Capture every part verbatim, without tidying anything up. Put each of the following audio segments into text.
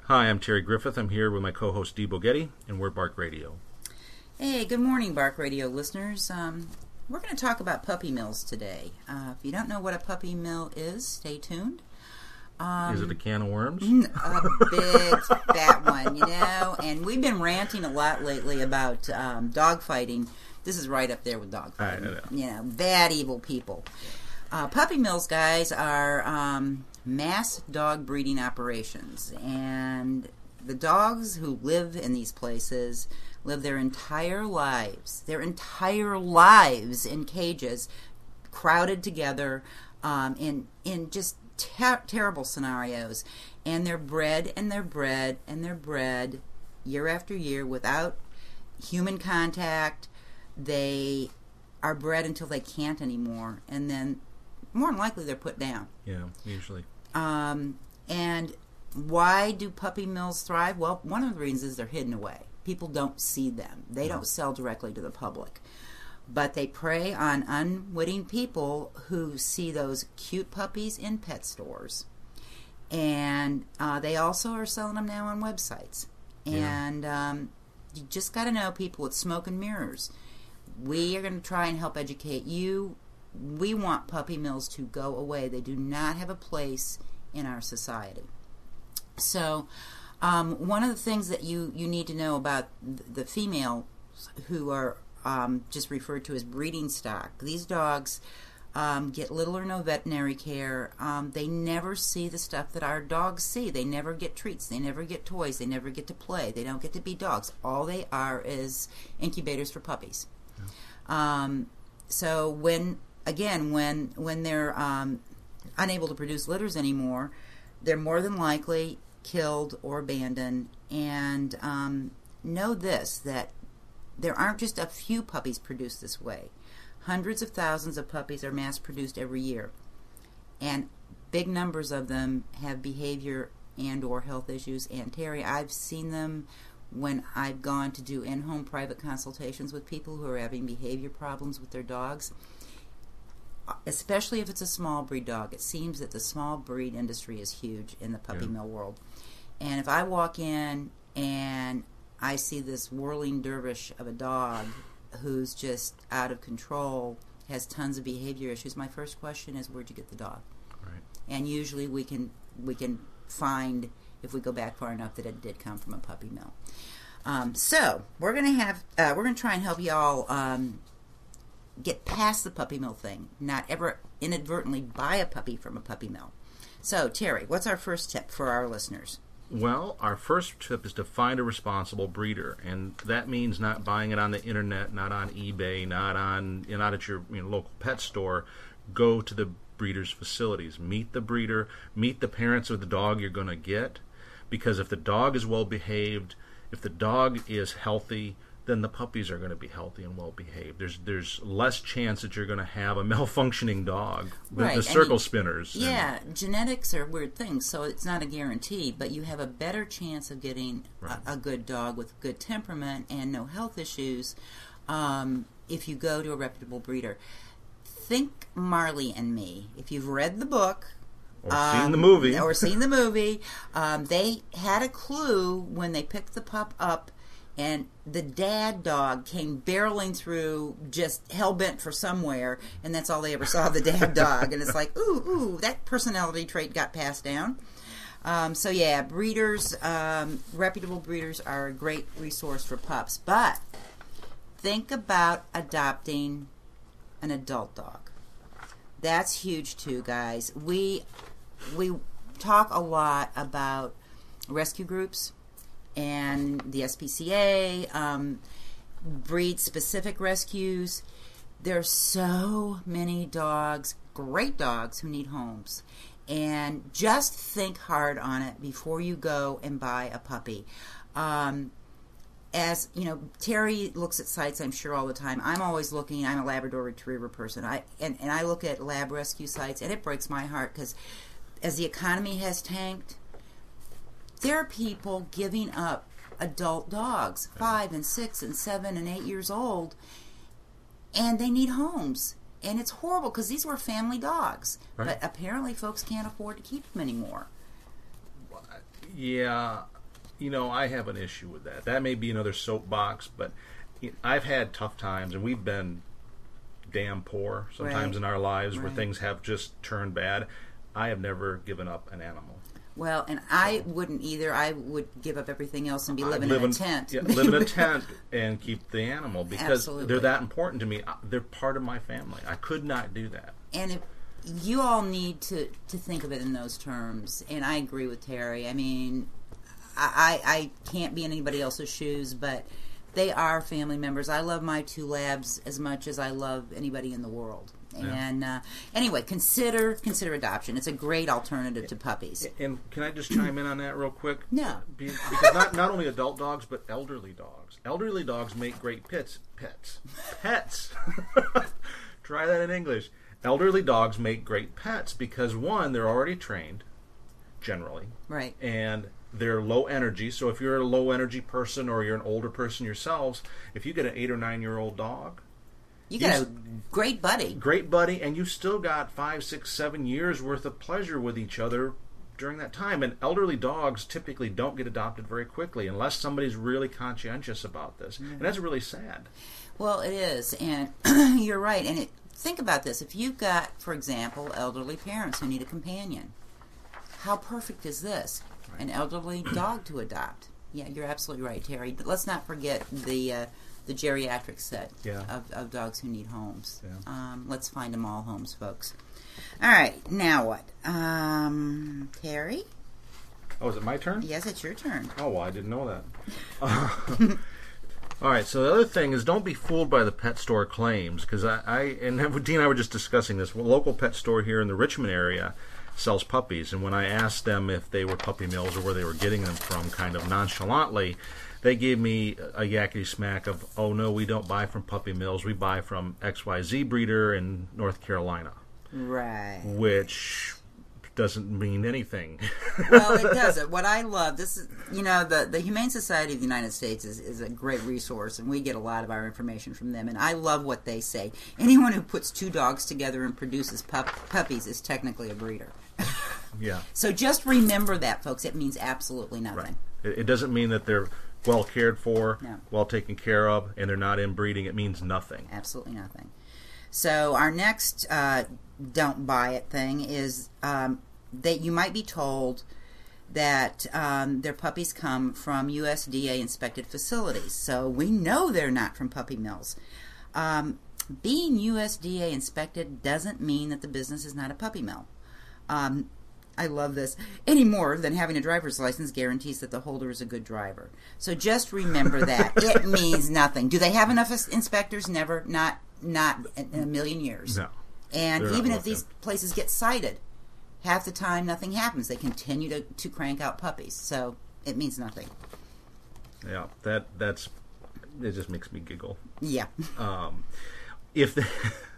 Hi, I'm Terry Griffith. I'm here with my co-host Dee Bogetti, and we're Bark Radio. Hey, good morning, Bark Radio listeners. Um, we're going to talk about puppy mills today. Uh, if you don't know what a puppy mill is, stay tuned. Um, is it a can of worms? A big, fat one, you know. And we've been ranting a lot lately about um, dog fighting. This is right up there with dog fighting. I know. You know, bad, evil people. Uh, puppy mills, guys, are um, mass dog breeding operations. And the dogs who live in these places live their entire lives, their entire lives in cages, crowded together um, in, in just ter- terrible scenarios. And they're bred and they're bred and they're bred year after year without human contact. They are bred until they can't anymore. And then more than likely they're put down. Yeah, usually. Um, and why do puppy mills thrive? Well, one of the reasons is they're hidden away. People don't see them. They don't sell directly to the public. But they prey on unwitting people who see those cute puppies in pet stores. And uh, they also are selling them now on websites. And yeah. um, you just got to know, people, it's smoke and mirrors. We are going to try and help educate you. We want puppy mills to go away. They do not have a place in our society. So um, one of the things that you, you need to know about the females who are um, just referred to as breeding stock, these dogs um, get little or no veterinary care. Um, they never see the stuff that our dogs see. They never get treats. They never get toys. They never get to play. They don't get to be dogs. All they are is incubators for puppies. Yeah. Um, so when... Again, when when they're um, unable to produce litters anymore, they're more than likely killed or abandoned. And um, know this, that there aren't just a few puppies produced this way. Hundreds of thousands of puppies are mass-produced every year. And big numbers of them have behavior and or health issues. And Terry, I've seen them when I've gone to do in-home private consultations with people who are having behavior problems with their dogs. Especially if it's a small breed dog. It seems that the small breed industry is huge in the puppy yeah. mill world. And if I walk in and I see this whirling dervish of a dog who's just out of control, has tons of behavior issues, my first question is, where'd you get the dog? Right. And usually we can we can find, if we go back far enough, that it did come from a puppy mill. Um, so we're gonna have uh, we're gonna try and help y'all um, get past the puppy mill thing, not ever inadvertently buy a puppy from a puppy mill. So, Terry, what's our first tip for our listeners? Well, our first tip is to find a responsible breeder, and that means not buying it on the internet, not on eBay, not on not at your you know, local pet store. Go to the breeder's facilities. Meet the breeder. Meet the parents of the dog you're going to get, because if the dog is well behaved, if the dog is healthy, then the puppies are going to be healthy and well behaved. There's there's less chance that you're going to have a malfunctioning dog. The, right. the circle and, spinners. Yeah, and, genetics are weird things, so it's not a guarantee, but you have a better chance of getting right. a, a good dog with good temperament and no health issues um, if you go to a reputable breeder. Think Marley and Me. If you've read the book, Or um, seen the movie. Or seen the movie. Um, they had a clue when they picked the pup up, and the dad dog came barreling through, just hell-bent for somewhere, and that's all they ever saw, the dad dog. And it's like, ooh, ooh, that personality trait got passed down. Um, so, yeah, breeders, um, reputable breeders are a great resource for pups. But think about adopting an adult dog. That's huge, too, guys. We we talk a lot about rescue groups and the S P C A, um, breed-specific rescues. There's so many dogs, great dogs, who need homes. And just think hard on it before you go and buy a puppy. Um, as, you know, Terry looks at sites, I'm sure, all the time. I'm always looking. I'm a Labrador Retriever person. I and, and I look at lab rescue sites, and it breaks my heart because as the economy has tanked, there are people giving up adult dogs, five and six and seven and eight years old, and they need homes. And it's horrible because these were family dogs. Right. But apparently folks can't afford to keep them anymore. Yeah, You know, I have an issue with that. That may be another soapbox, but I've had tough times, and we've been damn poor sometimes right. in our lives right. where things have just turned bad. I have never given up an animal. Well, and I wouldn't either. I would give up everything else and be living live in a tent. Yeah, live in a tent and keep the animal because Absolutely. they're that important to me. They're part of my family. I could not do that. And if you all need to, to think of it in those terms, and I agree with Terry. I mean, I, I, I can't be in anybody else's shoes, but they are family members. I love my two labs as much as I love anybody in the world. Yeah. And uh, anyway, consider consider adoption. It's a great alternative to puppies. And can I just chime in on that real quick? No. Be, because not, not only adult dogs, but elderly dogs. Elderly dogs make great pets. Pets. Pets. Try that in English. Elderly dogs make great pets because, one, they're already trained, generally. Right. And they're low energy. So if you're a low energy person or you're an older person yourselves, if you get an eight or nine year old dog, You got a great buddy. Great buddy, and you still got five, six, seven years worth of pleasure with each other during that time. And elderly dogs typically don't get adopted very quickly unless somebody's really conscientious about this. Mm-hmm. And that's really sad. Well, it is. And you're right. And it, think about this. If you've got, for example, elderly parents who need a companion, how perfect is this? Right. An elderly dog to adopt. Yeah, you're absolutely right, Terry. But let's not forget the... Uh, the geriatric set yeah. of, of dogs who need homes. Yeah. Um, let's find them all homes, folks. All right, now what? Um, Terry? Oh, is it my turn? Yes, it's your turn. Oh, well, I didn't know that. Uh, all right, so the other thing is don't be fooled by the pet store claims, because I, I, and Dean and I were just discussing this. A local pet store here in the Richmond area sells puppies, and when I asked them if they were puppy mills or where they were getting them from, kind of nonchalantly, they gave me a yakety smack of, oh, no, we don't buy from puppy mills. We buy from X Y Z breeder in North Carolina. Right. Which doesn't mean anything. Well, it doesn't. What I love, this is, you know, the, the Humane Society of the United States is, is a great resource, and we get a lot of our information from them, and I love what they say. Anyone who puts two dogs together and produces pup, puppies is technically a breeder. Yeah. So just remember that, folks. It means absolutely nothing. Right. It, it doesn't mean that they're well cared for, no. well taken care of, and they're not inbreeding. It means nothing. Absolutely nothing. So our next uh, don't buy it thing is um, that you might be told that um, their puppies come from U S D A inspected facilities. So we know they're not from puppy mills. Um, being U S D A inspected doesn't mean that the business is not a puppy mill. Um, I love this. Any more than having a driver's license guarantees that the holder is a good driver. So just remember that. It means nothing. Do they have enough inspectors? Never. Not not in a million years. No. And even if these places get cited, half the time nothing happens. They continue to, to crank out puppies. So it means nothing. Yeah, that that's it just makes me giggle. Yeah. Um, if they...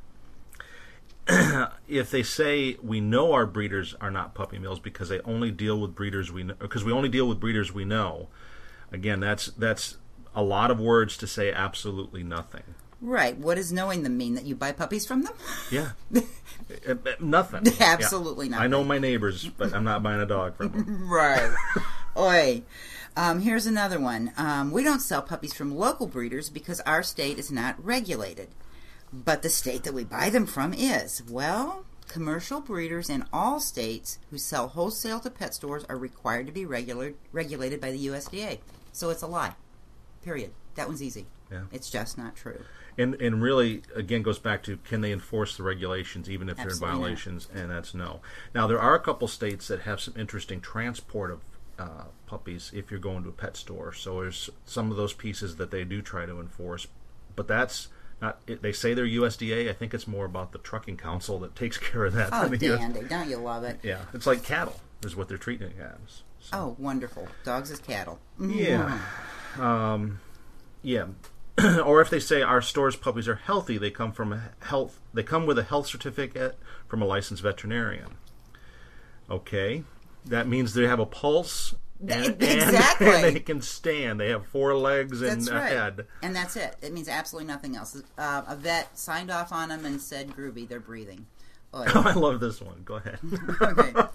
if they say we know our breeders are not puppy mills because they only deal with breeders we know, because we only deal with breeders we know, again, that's that's a lot of words to say absolutely nothing. Right. What does knowing them mean? That you buy puppies from them? Yeah. Nothing. Absolutely yeah. nothing. I know my neighbors, but I'm not buying a dog from them. Right. Oi. Um, here's another one. Um, we don't sell puppies from local breeders because our state is not regulated. But the state that we buy them from is. Well, commercial breeders in all states who sell wholesale to pet stores are required to be regular, regulated by the U S D A. So it's a lie. Period. That one's easy. Yeah. It's just not true. And and really, again, goes back to can they enforce the regulations even if Absolutely they're in violations? Not. And that's no. Now, there are a couple states that have some interesting transport of uh, puppies if you're going to a pet store. So there's some of those pieces that they do try to enforce. But that's... Not, it, they say they're U S D A. I think it's more about the Trucking Council that takes care of that. Oh, than the dandy. U S Don't you love it? Yeah. It's like cattle is what they're treating it as. So. Oh, wonderful. Dogs as cattle. Yeah. Um, yeah. Or if they say our store's puppies are healthy, they come from a health. They come with a health certificate from a licensed veterinarian. Okay. That means they have a pulse. And, exactly. And they can stand. They have four legs and that's a right. head. And that's it. It means absolutely nothing else. Uh, a vet signed off on them and said, groovy, they're breathing. Oh, I love this one. Go ahead. Okay.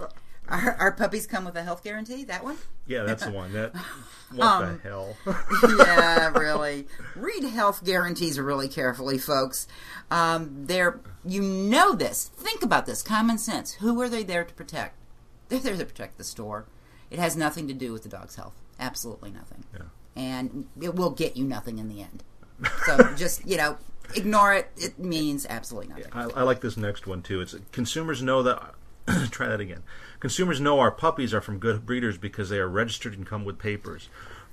Our, our puppies come with a health guarantee. That one? Yeah, that's the one. That what Um, the hell? Yeah, really. Read health guarantees really carefully, folks. Um, they're you know this. Think about this. Common sense. Who are they there to protect? They're there to protect the store. It has nothing to do with the dog's health. Absolutely nothing. Yeah. And it will get you nothing in the end. So just, you know, ignore it. It means absolutely nothing. I, I like this next one too. It's consumers know that. Try that again. Consumers know our puppies are from good breeders because they are registered and come with papers.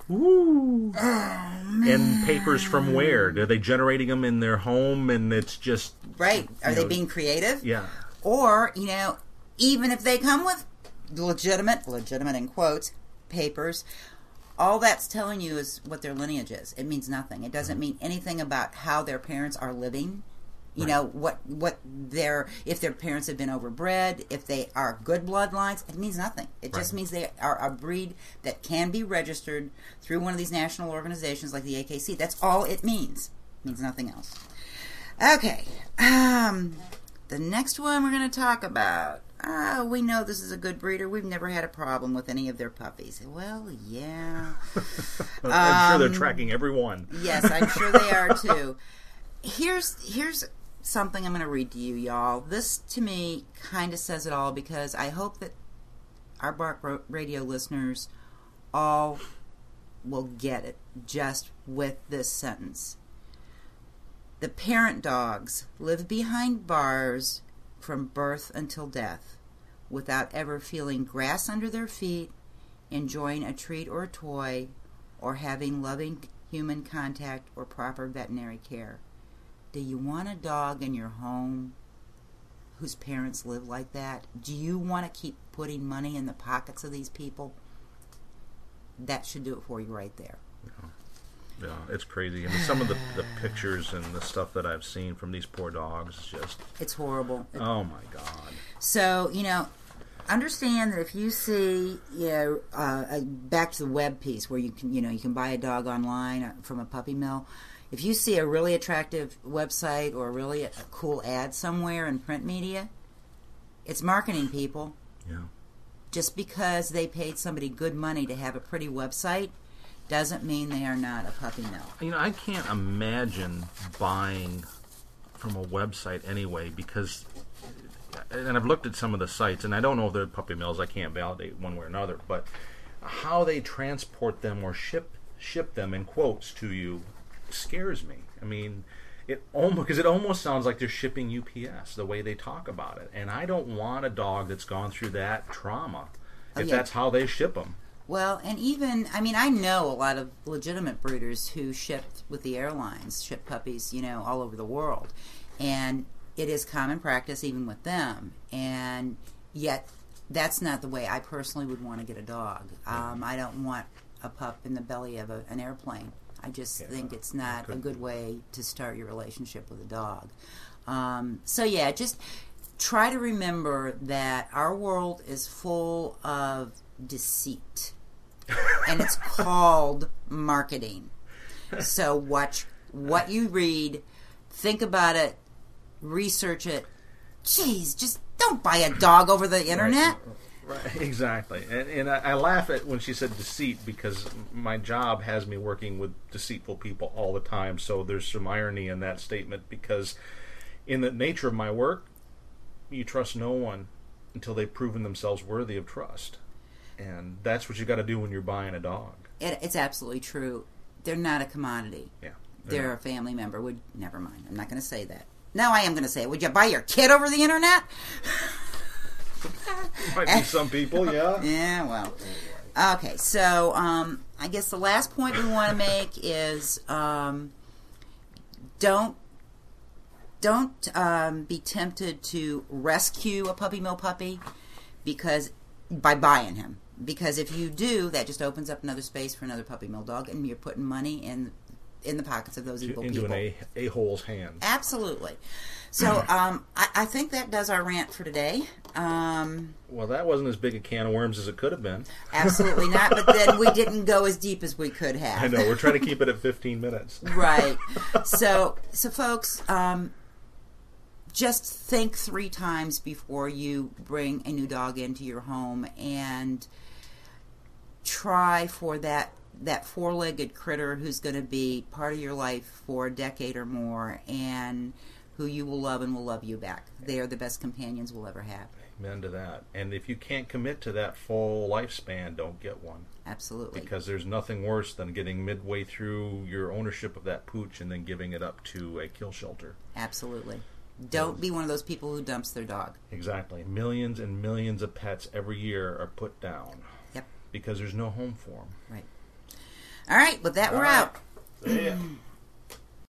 Ooh. Oh, man. And papers from where? Are they generating them in their home and it's just... Right. Are you they know, being creative? Yeah. Or, you know, even if they come with legitimate, legitimate in quotes, papers, all that's telling you is what their lineage is. It means nothing. It doesn't mean anything about how their parents are living. You Right. know, what what their, if their parents have been overbred, if they are good bloodlines, it means nothing. It just Right. means they are a breed that can be registered through one of these national organizations like the A K C. That's all it means. It means nothing else. Okay. Um, the next one we're going to talk about. Ah, we know this is a good breeder. We've never had a problem with any of their puppies. Well, yeah. I'm sure they're Um, tracking every one. Yes, I'm sure they are too. Here's here's something I'm going to read to you, y'all. This, to me, kind of says it all because I hope that our Bark Radio listeners all will get it just with this sentence. The parent dogs live behind bars from birth until death without ever feeling grass under their feet, enjoying a treat or a toy, or having loving human contact or proper veterinary care. Do you want a dog in your home whose parents live like that? Do you want to keep putting money in the pockets of these people? That should do it for you right there. Yeah, it's crazy. I mean, some of the, the pictures and the stuff that I've seen from these poor dogs is just... It's horrible. Oh, my God. So, you know, understand that if you see, you know, uh, uh, back to the web piece where you can, you know, you can buy a dog online from a puppy mill. If you see a really attractive website or really a, a cool ad somewhere in print media, it's marketing, people. Yeah. Just because they paid somebody good money to have a pretty website doesn't mean they are not a puppy mill. You know, I can't imagine buying from a website anyway because, and I've looked at some of the sites, and I don't know if they're puppy mills. I can't validate one way or another, but how they transport them or ship ship them in quotes to you scares me. I mean, it almost because it almost sounds like they're shipping U P S the way they talk about it, and I don't want a dog that's gone through that trauma Oh, if yeah. that's how they ship them. Well, and even, I mean, I know a lot of legitimate breeders who ship with the airlines, ship puppies, you know, all over the world. And it is common practice even with them. And yet, that's not the way I personally would want to get a dog. Um, I don't want a pup in the belly of a, an airplane. I just Yeah, think it's not a good. good way to start your relationship with a dog. Um, so, yeah, just try to remember that our world is full of deceit. And it's called marketing. So watch what you read, think about it, research it. Jeez, just don't buy a dog over the internet. Right, right, exactly. And, and I, I laugh at when she said deceit because my job has me working with deceitful people all the time. So there's some irony in that statement because in the nature of my work, you trust no one until they've proven themselves worthy of trust. And that's what you got to do when you're buying a dog. It, it's absolutely true. They're not a commodity. Yeah. They're a family member. Would never mind. I'm not going to say that. No, I am going to say it. Would you buy your kid over the internet? Might be some people, yeah. Yeah, well. Okay, so um, I guess the last point we want to make is um, don't don't um, be tempted to rescue a puppy mill puppy because by buying him. Because if you do, that just opens up another space for another puppy mill dog, and you're putting money in in the pockets of those evil Into people. an a a-hole's hands. Absolutely. So um, I, I think that does our rant for today. Um, Well, that wasn't as big a can of worms as it could have been. absolutely not, but then we didn't go as deep as we could have. I know, we're trying to keep it at fifteen minutes. Right. So, so folks, um, just think three times before you bring a new dog into your home, and try for that that four-legged critter who's going to be part of your life for a decade or more, and who you will love and will love you back. They are the best companions we'll ever have. Amen to that. And if you can't commit to that full lifespan, don't get one. Absolutely. Because there's nothing worse than getting midway through your ownership of that pooch and then giving it up to a kill shelter. Absolutely. Don't be one of those people who dumps their dog. Exactly. Millions and millions of pets every year are put down. Yep. Because there's no home for them. Right. All right, with that, All we're right. out. See ya.